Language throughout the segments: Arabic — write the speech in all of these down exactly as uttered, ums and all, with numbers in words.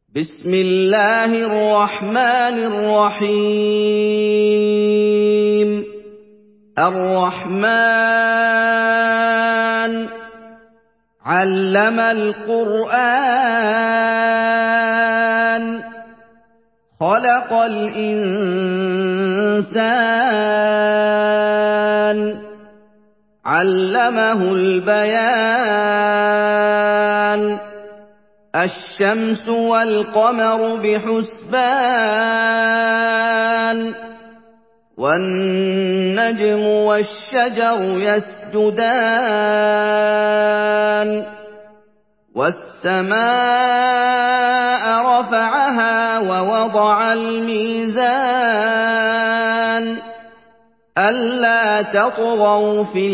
بسم الله الرحمن الرحيم الرحمن علم القرآن خلق الإنسان علمه البيان الشمس والقمر بحسبان والنجم والشجر يسجدان والسماء رفعها ووضع الميزان ألا تطغوا في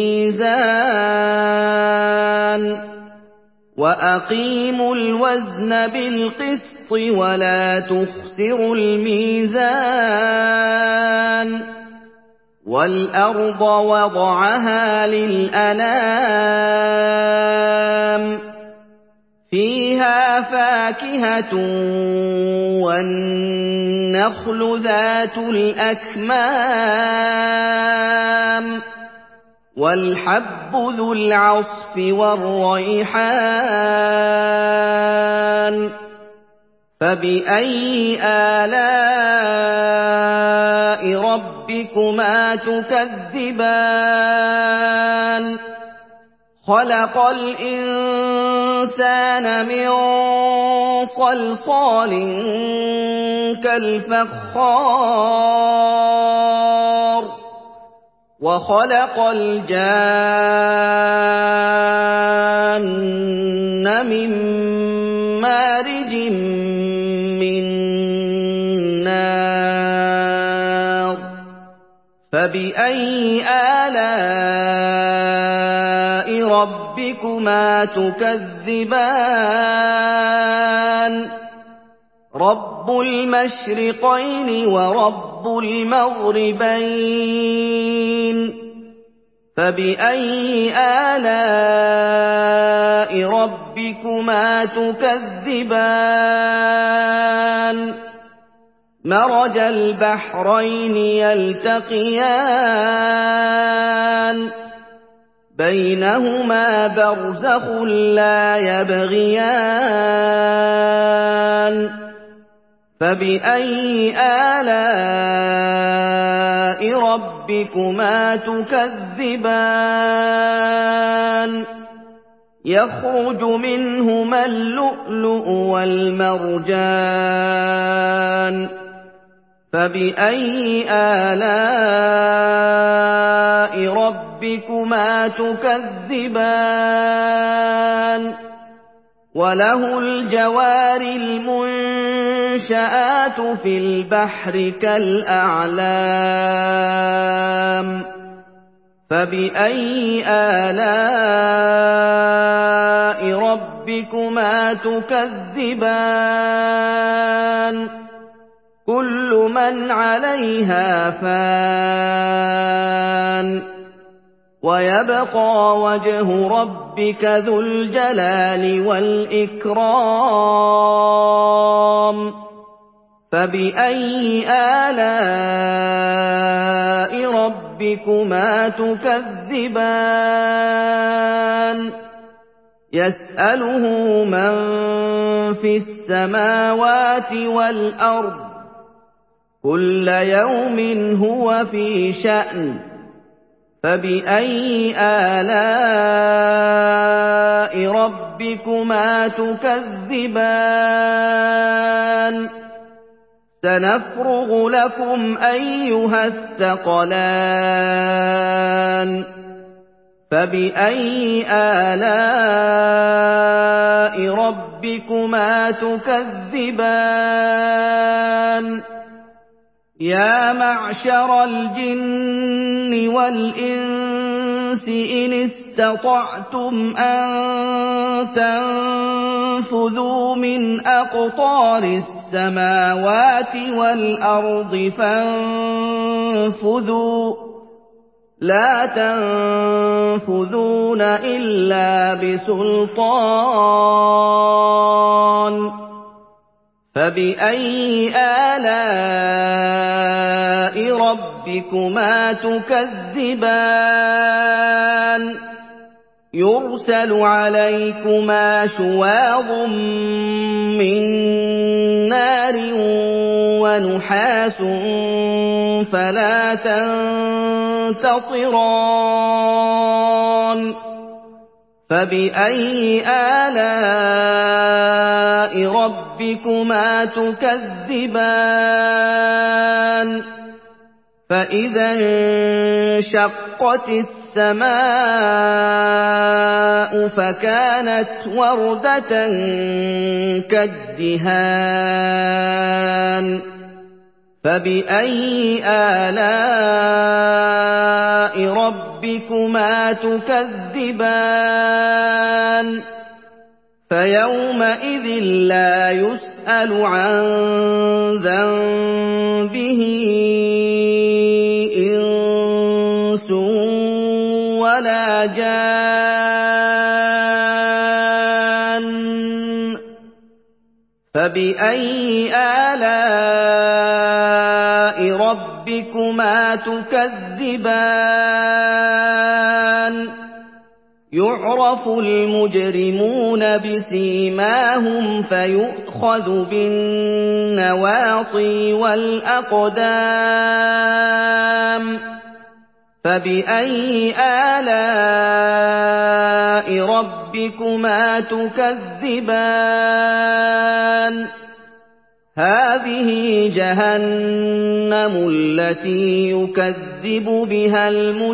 الميزان وأقيموا الوزن بالقسط ولا تخسروا الميزان والأرض وضعها للأنام فيها فاكهة والنخل ذات الأكمام والحب ذو العصف والريحان فبأي آلاء ربكما تكذبان خلق الإنسان من صلصال كالفخار وخلق الجان من مارج من نار فبأي آلاء ربكما تكذبان رب المشرقين ورب المغربين فبأي آلاء ربكما تكذبان مرج البحرين يلتقيان بينهما برزخ لا يبغيان فبأي آلاء ربكما تكذبان يخرج منهما اللؤلؤ والمرجان فبأي آلاء ربكما تكذبان وله الجوار المنشآت في البحر كالأعلام فبأي آلاء ربكما تكذبان كل من عليها فان ويبقى وجه ربك ذو الجلال والإكرام فبأي آلاء ربكما تكذبان يسأله من في السماوات والأرض كل يوم هو في شأن فبأي آلاء ربكما تكذبان سنفرغ لكم أيها الثقلان فبأي آلاء ربكما تكذبان يا معشر الجن والإنس إن استطعتم أن تنفذوا من أقطار السماوات والأرض فانفذوا لا تنفذون إلا بسلطان فَبِأَيِّ آلَاءِ رَبِّكُمَا تُكَذِّبَانِ يُرْسَلُ عَلَيْكُمَا شُوَاظٌ مِّن نَّارٍ وَنُحَاسٌ فَلَا تَنتَصِرَانِ فَبِأَيِّ آلَاءِ رَبِّكُمَا تُكَذِّبَانِ فَإِذَا انشَقَّتِ السَّمَاءُ فَكَانَتْ وَرْدَةً كَالدِّهَانِ فَبِأَيِّ آلَاءِ رَبِّكُمَا تُكَذِّبَانِ فَيَوْمَئِذٍ لَّا يُسْأَلُ عَن ذَنبِهِ إِنسٌ وَلَا جَانٌّ فَبِأَيِّ آلَاءِ رَبِّكُمَا تُكَذِّبَانِ يُعْرَفُ الْمُجْرِمُونَ بِسِيمَاهُمْ فَيُؤْخَذُ بِالنَّوَاصِي وَالْأَقْدَامِ فَبِأَيِّ آلَاءِ رَبِّكُمَا تُكَذِّبَانِ هَٰذِهِ جَهَنَّمُ الَّتِي يُكَذِّبُ بِهَا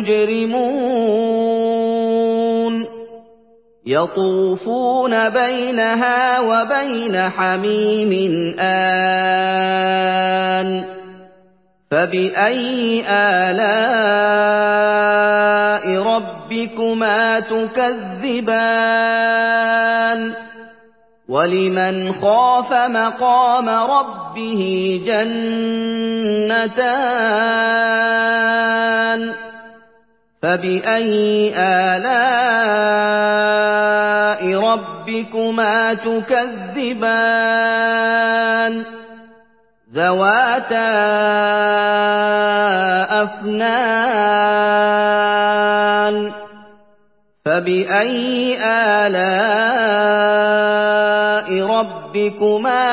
الْمُجْرِمُونَ يَطُوفُونَ بَيْنَهَا وَبَيْنَ حَمِيمٍ آنٍ فَبِأَيِّ آلَاءِ رَبِّكُمَا تُكَذِّبَانِ وَلِمَنْ خَافَ مَقَامَ رَبِّهِ جَنَّتَانِ فَبِأَيِّ آلَاءِ رَبِّكُمَا تُكَذِّبَانِ ذَوَاتَا أَفْنَانٍ فَبِأَيِّ آلَاءِ رَبِّكُمَا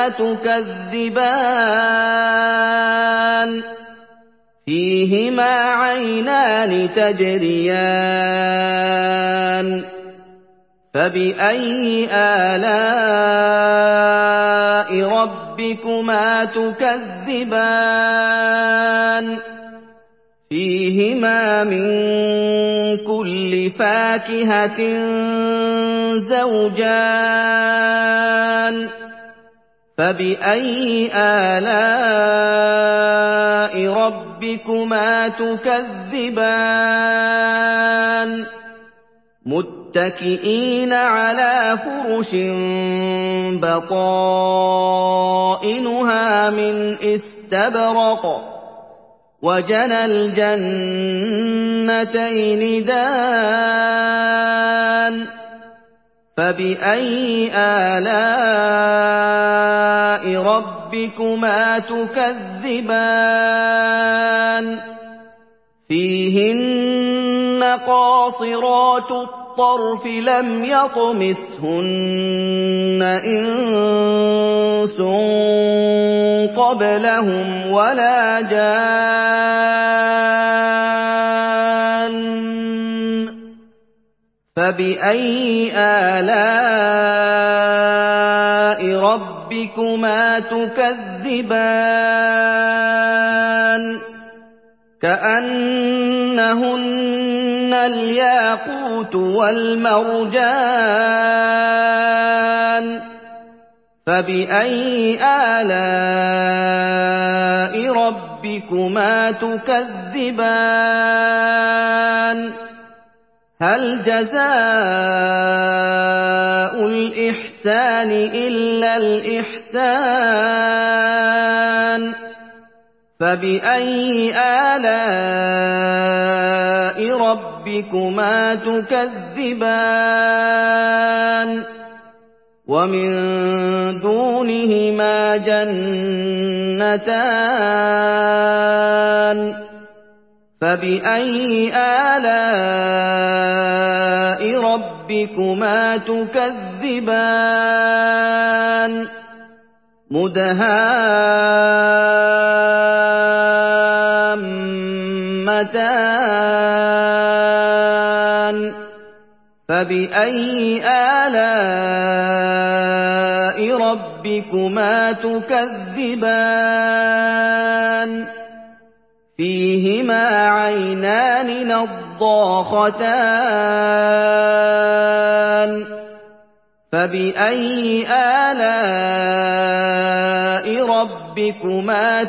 تُكَذِّبَانِ فِيهِمَا عَيْنَانِ تَجْرِيَانِ فَبِأَيِّ آلَاءِ رَبِّكُمَا تُكَذِّبَانِ فِيهِمَا مِن كُلِّ فَاكِهَةٍ زَوْجَانِ فَبِأَيِّ آلَاءِ رَبِّكُمَا تُكَذِّبَانِ مُتَّكِئِينَ عَلَىٰ فُرُشٍ بَطَائِنُهَا مِنْ إِسْتَبْرَقٍ وَجَنَى الْجَنَّتَيْنِ دَانٍ فَبِأَيِّ آلَاءِ رَبِّكُمَا تُكَذِّبَانِ فِيهِنَّ قَاصِرَاتُ الطَّرْفِ لَمْ يَطْمِثْهُنَّ إِنسٌ قَبْلَهُمْ وَلَا جَانٌّ فَبِأَيِّ آلَاءِ رَبِّكُمَا تُكَذِّبَانِ كَأَنَّهُنَّ الْيَاقُوتُ وَالْمَرْجَانُ فَبِأَيِّ آلَاءِ رَبِّكُمَا تُكَذِّبَانِ هَلْ جَزَاءُ الْإِحْسَانِ إِلَّا الْإِحْسَانُ فَبِأَيِّ آلَاءِ رَبِّكُمَا تُكَذِّبَانِ وَمِن دُونِهِمَا جَنَّتَانِ فَبِأَيِّ آلَاءِ رَبِّكُمَا تُكَذِّبَانِ مُدْهَامَّتَانِ فَبِأَيِّ آلَاءِ رَبِّكُمَا تُكَذِّبَانِ فِيهِمَا عَيْنَانِ نَضَّاخَتَانِ فَبِأَيِّ آلَاءِ رَبِّكُمَا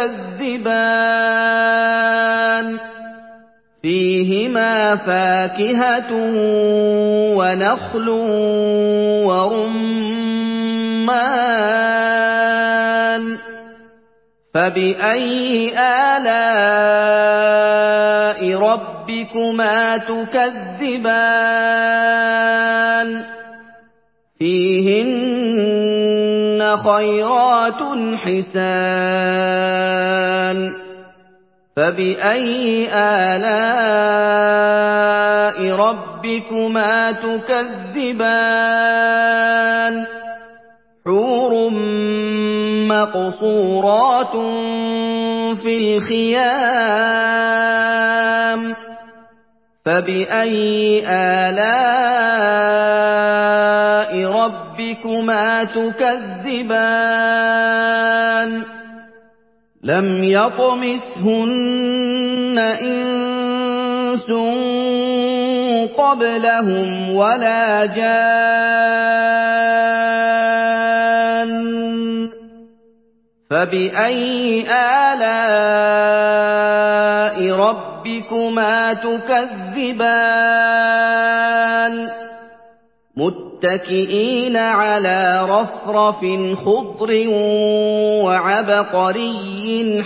تُكَذِّبَانِ فِيهِمَا فَاكِهَةٌ وَنَخْلٌ وَرُمَّانٌ فَبِأَيِّ آلَاءِ رَبِّكُمَا تُكَذِّبَانِ فِيهِنَّ خَيْرَاتٌ حِسَانٌ فَبِأَيِّ آلَاءِ رَبِّكُمَا تُكَذِّبَانِ حُورٌ مَّقْصُورَاتٌ فِي الْخِيَامِ فَبِأَيِّ آلَاءِ رَبِّكُمَا تُكَذِّبَانِ لَمْ يَطْمِثْهُنَّ إِنسٌ قَبْلَهُمْ وَلَا جَانٌّ فَبِأَيِّ آلَاءِ رَبِّكُمَا تُكَذِّبَانِ مُتَّكِئِينَ عَلَىٰ رَفْرَفٍ خُضْرٍ وَعَبْقَرِيٍّ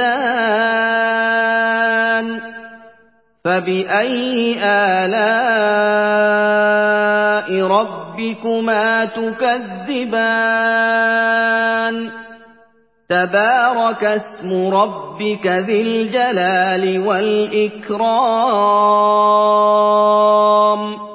حِسَانٍ فَبِأَيِّ آلَاءِ رَبِّكُمَا تُكَذِّبَانِ تَبَارَكَ اسْمُ رَبِّكَ ذِي الْجَلَالِ وَالْإِكْرَامِ